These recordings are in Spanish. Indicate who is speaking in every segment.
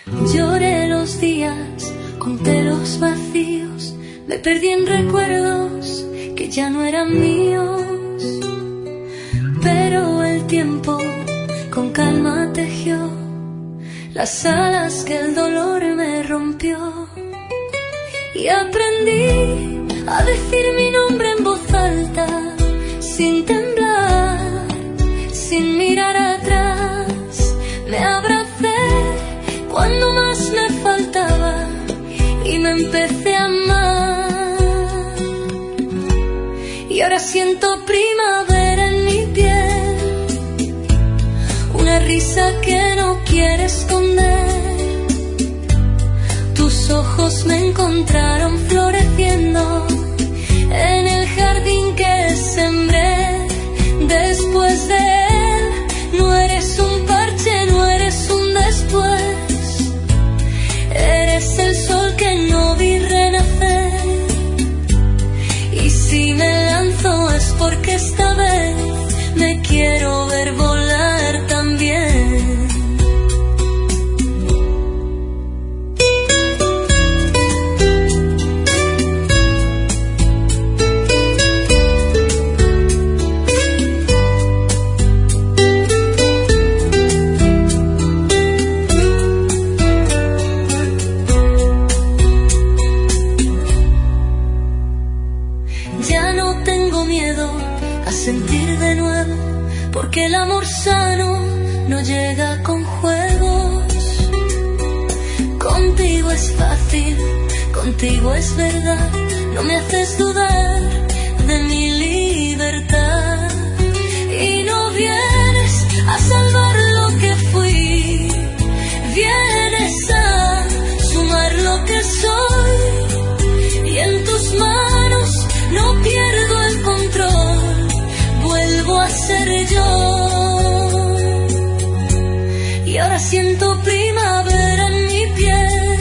Speaker 1: Lloré los días, conté los vacíos, me perdí en recuerdos que ya no eran míos. Pero el tiempo con calma tejió las alas que el dolor me rompió. Y aprendí a decir mi nombre en voz alta, sin temblar, sin mirar atrás. Me abracé cuando más me faltaba y me empecé a amar. Y ahora siento primavera en mi piel, una risa que no quiere esconder. Tus ojos me encontraron floreciendo en el jardín que sembré. Después de él, no eres un parche, no eres un después. Eres el sol que no vi renacer. Y si me lanzo es porque esta vez me quiero ver volar también. Sentir de nuevo, porque el amor sano no llega con juegos. Contigo es fácil, contigo es verdad, no me haces dudar de mi libertad. Y no vienes a salvar lo que fui, vienes a sumar lo que soy. Y en tus manos no pierdo el control, vuelvo a ser yo. Y ahora siento primavera en mi piel,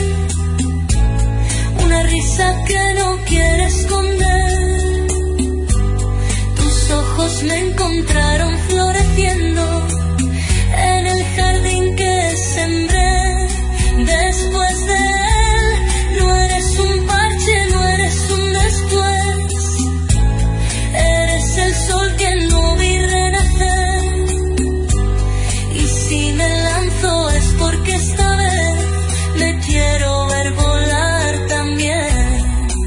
Speaker 1: una risa que no quiere esconder. Tus ojos me encontraron floreciendo en el jardín que sembré. Después de él, no eres un parche, no eres un después. Eres el sol que no vi renacer. Y si me lanzo es porque esta vez me quiero ver volar también.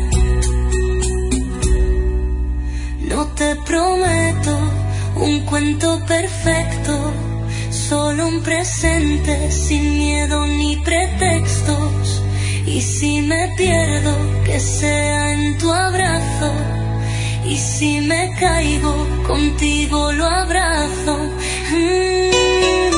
Speaker 1: No te prometo un cuento perfecto, solo un presente sin miedo ni pretextos. Y si me pierdo, que sea en tu abrazo. Y si me caigo, contigo lo abrazo.